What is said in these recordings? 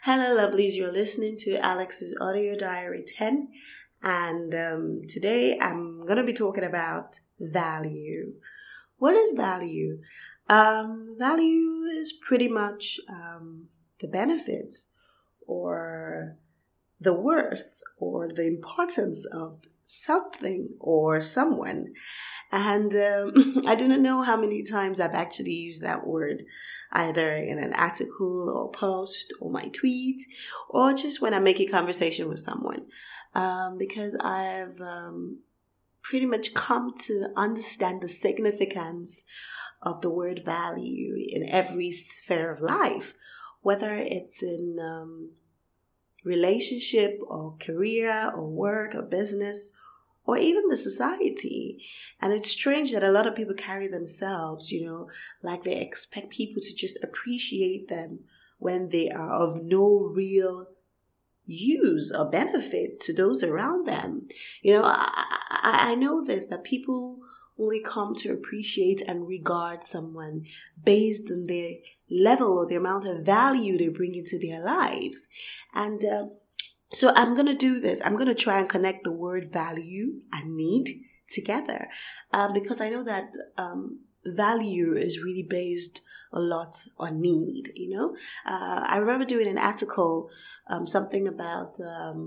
Hello, lovelies. You're listening to Alex's Audio Diary 10, and today I'm going to be talking about value. What is value? Value is pretty much the benefits or the worth or the importance of something or someone. And I do not know how many times I've actually used that word, either in an article or post or my tweet, or just when I'm making conversation with someone. Because I've pretty much come to understand the significance of the word value in every sphere of life, whether it's in relationship or career or work or business or even the society. And it's strange that a lot of people carry themselves, like they expect people to just appreciate them when they are of no real use or benefit to those around them. I know this, that people only come to appreciate and regard someone based on their level or the amount of value they bring into their lives. And so I'm going to do this. I'm going to try and connect the word value and need together because I know that value is really based a lot on need, I remember doing an article, something about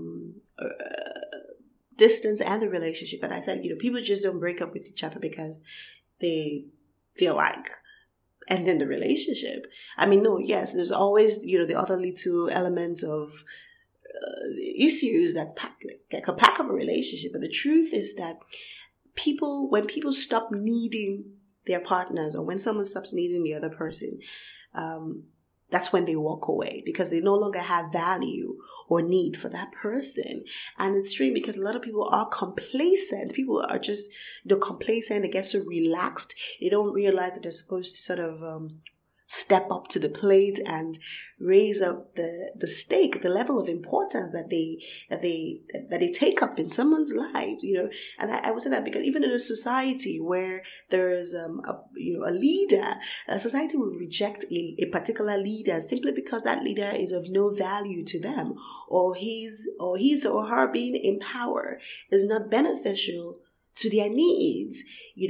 distance and the relationship. And I said, people just don't break up with each other because they feel like ending the relationship. I mean, no, yes, there's always, the other little elements of issues that can pack up a relationship. But the truth is that when people stop needing their partners, or when someone stops needing the other person, that's when they walk away, because they no longer have value or need for that person. And it's strange because a lot of people are complacent. People are just complacent. They get so relaxed. They don't realize that they're supposed to sort of step up to the plate and raise up the stake, the level of importance that they take up in someone's life, And I would say that because even in a society where there is a leader, a society will reject a particular leader simply because that leader is of no value to them, or his or her being in power is not beneficial to their needs,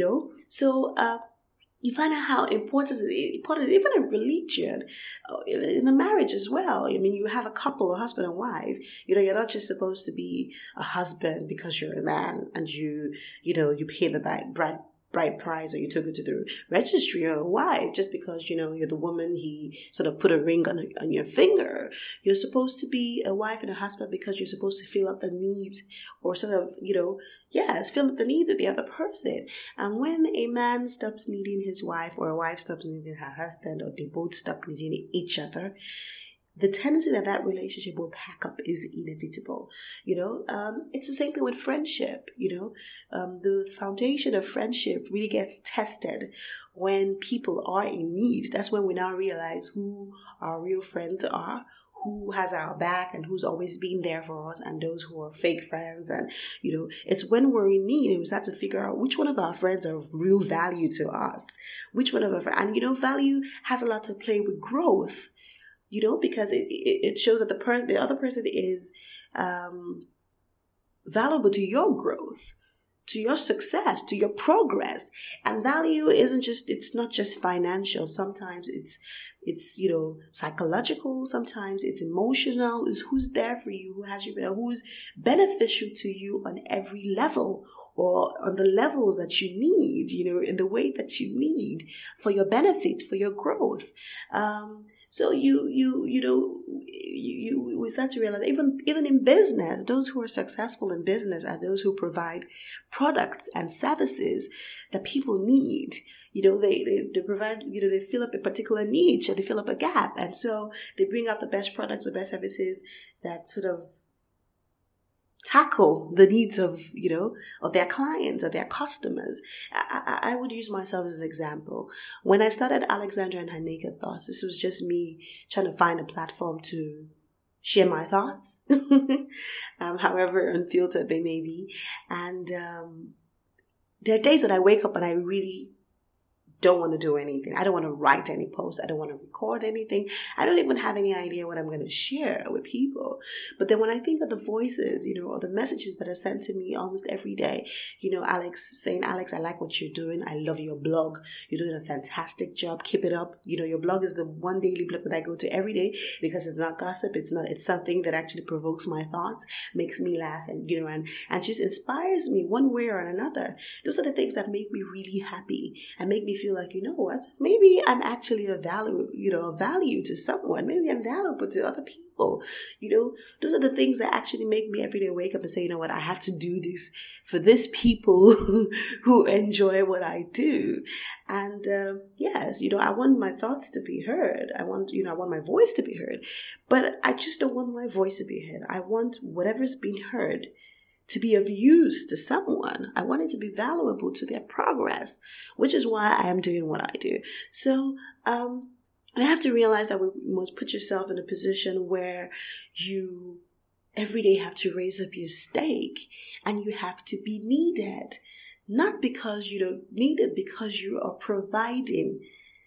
So you find out how important it is, even in religion, in a marriage as well. I mean, you have a couple, a husband and wife. You're not just supposed to be a husband because you're a man and you pay the bride price, or you took it to the registry, or a wife just because you're the woman he sort of put a ring on your finger. You're supposed to be a wife and a husband because you're supposed to fill up the needs, or sort of fill up the needs of the other person. And when a man stops needing his wife, or a wife stops needing her husband, or they both stop needing each other, the tendency that relationship will pack up is inevitable. It's the same thing with friendship. The foundation of friendship really gets tested when people are in need. That's when we now realize who our real friends are, who has our back and who's always been there for us, and those who are fake friends. And it's when we're in need and we start to figure out which one of our friends are of real value to us, which one of our friends. And value has a lot to play with growth, because it shows that the other person is valuable to your growth, to your success, to your progress. And value it's not just financial. Sometimes it's psychological. Sometimes it's emotional. It's who's there for you, who has you, who's beneficial to you on every level, or on the levels that you need, in the way that you need for your benefit, for your growth. So we start to realize even in business, those who are successful in business are those who provide products and services that people need. They provide, they fill up a particular niche, or they fill up a gap, and so they bring out the best products, the best services that sort of tackle the needs of their clients or their customers. I would use myself as an example. When I started Alexandra and Her Naked Thoughts, this was just me trying to find a platform to share my thoughts, however unfiltered they may be. And there are days that I wake up and I really don't want to do anything. I don't want to write any posts. I don't want to record anything. I don't even have any idea what I'm going to share with people. But then when I think of the voices, or the messages that are sent to me almost every day, Alex saying, Alex, I like what you're doing. I love your blog. You're doing a fantastic job. Keep it up. Your blog is the one daily blog that I go to every day because it's not gossip. It's something that actually provokes my thoughts, makes me laugh, and just inspires me one way or another. Those are the things that make me really happy and make me feel like, what? Maybe I'm actually a value to someone. Maybe I'm valuable to other people. Those are the things that actually make me every day wake up and say, what, I have to do this for this people who enjoy what I do. And yes, I want my thoughts to be heard. I want my voice to be heard. But I just don't want my voice to be heard. I want whatever's being heard to be of use to someone. I want it to be valuable to their progress, which is why I am doing what I do. So I have to realize that we must put yourself in a position where you every day have to raise up your stake, and you have to be needed. Not because you don't need it, because you are providing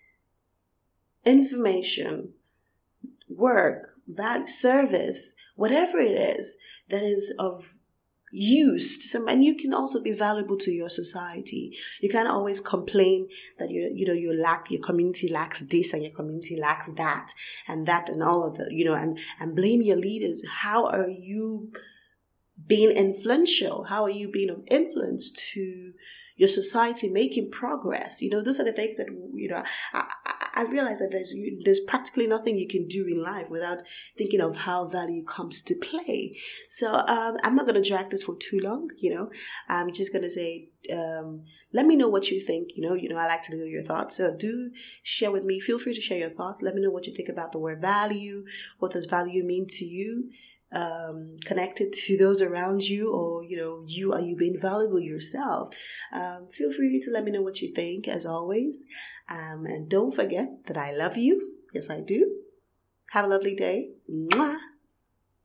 information, work, that service, whatever it is that is of use to some, and you can also be valuable to your society. You can't always complain that your community lacks this and your community lacks that and all of the and blame your leaders. How are you being influential? How are you being of influence to your society, making progress? Those are the things that I realize that there's practically nothing you can do in life without thinking of how value comes to play. So I'm not going to drag this for too long. I'm just going to say, let me know what you think. I like to know your thoughts. So do share with me. Feel free to share your thoughts. Let me know what you think about the word value. What does value mean to you? Connected to those around you, or are you being valuable yourself? Feel free to let me know what you think, as always, and don't forget that I love you. Yes, I do. Have a lovely day. Mwah.